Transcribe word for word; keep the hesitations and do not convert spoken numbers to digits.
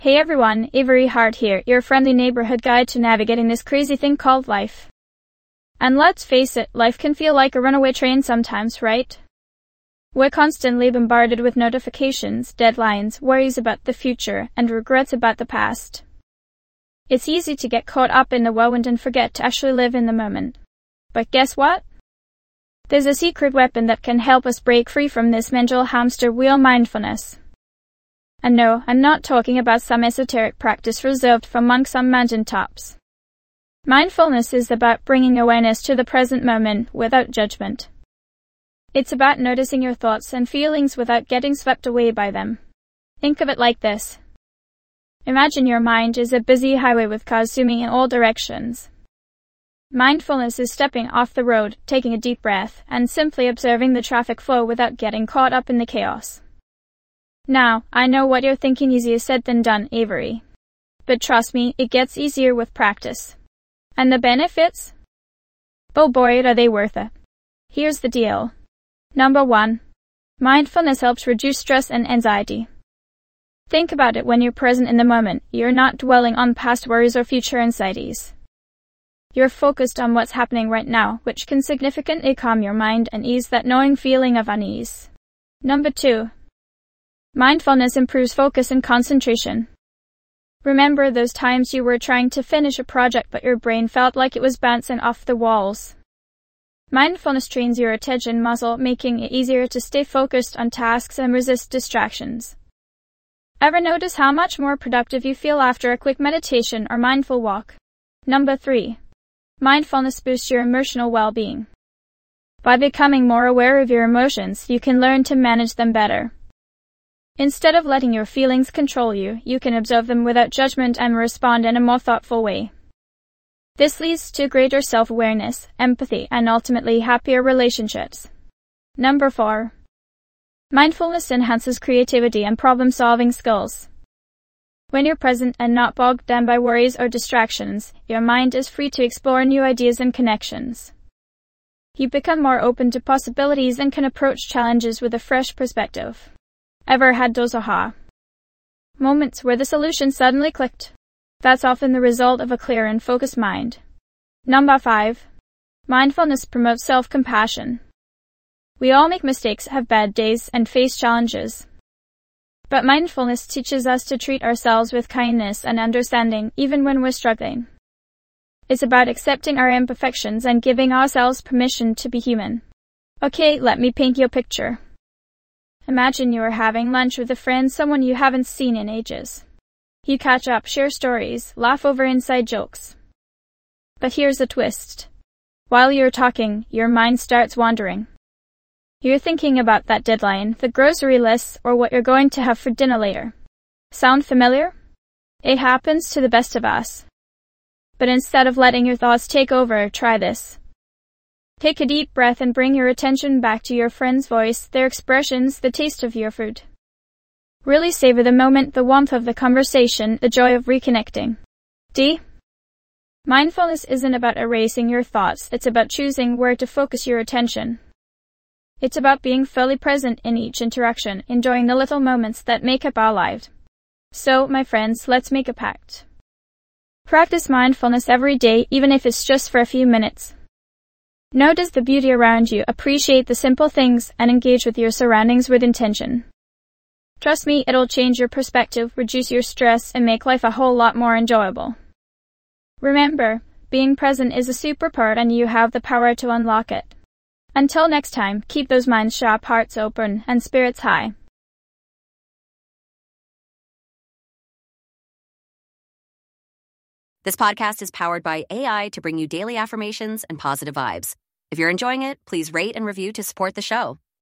Hey everyone, Avery Hart here, your friendly neighborhood guide to navigating this crazy thing called life. And let's face it, life can feel like a runaway train sometimes, right? We're constantly bombarded with notifications, deadlines, worries about the future, and regrets about the past. It's easy to get caught up in the whirlwind and forget to actually live in the moment. But guess what? There's a secret weapon that can help us break free from this mental hamster wheel: mindfulness. And no, I'm not talking about some esoteric practice reserved for monks on mountaintops. Mindfulness is about bringing awareness to the present moment without judgment. It's about noticing your thoughts and feelings without getting swept away by them. Think of it like this. Imagine your mind is a busy highway with cars zooming in all directions. Mindfulness is stepping off the road, taking a deep breath, and simply observing the traffic flow without getting caught up in the chaos. Now, I know what you're thinking: easier said than done, Avery. But trust me, it gets easier with practice. And the benefits? Oh boy, are they worth it. Here's the deal. Number one. Mindfulness helps reduce stress and anxiety. Think about it: when you're present in the moment, you're not dwelling on past worries or future anxieties. You're focused on what's happening right now, which can significantly calm your mind and ease that gnawing feeling of unease. Number two. Mindfulness improves focus and concentration. Remember those times you were trying to finish a project but your brain felt like it was bouncing off the walls? Mindfulness trains your attention muscle, making it easier to stay focused on tasks and resist distractions. Ever notice how much more productive you feel after a quick meditation or mindful walk? Number three. Mindfulness boosts your emotional well-being. By becoming more aware of your emotions, you can learn to manage them better. Instead of letting your feelings control you, you can observe them without judgment and respond in a more thoughtful way. This leads to greater self-awareness, empathy, and ultimately happier relationships. Number four. Mindfulness enhances creativity and problem-solving skills. When you're present and not bogged down by worries or distractions, your mind is free to explore new ideas and connections. You become more open to possibilities and can approach challenges with a fresh perspective. Ever had those aha moments where the solution suddenly clicked? That's often the result of a clear and focused mind. Number five. Mindfulness promotes self-compassion. We all make mistakes, have bad days, and face challenges. But mindfulness teaches us to treat ourselves with kindness and understanding, even when we're struggling. It's about accepting our imperfections and giving ourselves permission to be human. Okay, let me paint you a picture. Imagine you are having lunch with a friend, someone you haven't seen in ages. You catch up, share stories, laugh over inside jokes. But here's the twist. While you're talking, your mind starts wandering. You're thinking about that deadline, the grocery list, or what you're going to have for dinner later. Sound familiar? It happens to the best of us. But instead of letting your thoughts take over, try this. Take a deep breath and bring your attention back to your friend's voice, their expressions, the taste of your food. Really savor the moment, the warmth of the conversation, the joy of reconnecting. D. Mindfulness isn't about erasing your thoughts, it's about choosing where to focus your attention. It's about being fully present in each interaction, enjoying the little moments that make up our lives. So, my friends, let's make a pact. Practice mindfulness every day, even if it's just for a few minutes. Notice the beauty around you, appreciate the simple things, and engage with your surroundings with intention. Trust me, it'll change your perspective, reduce your stress, and make life a whole lot more enjoyable. Remember, being present is a superpower and you have the power to unlock it. Until next time, keep those minds sharp, hearts open, and spirits high. This podcast is powered by A I to bring you daily affirmations and positive vibes. If you're enjoying it, please rate and review to support the show.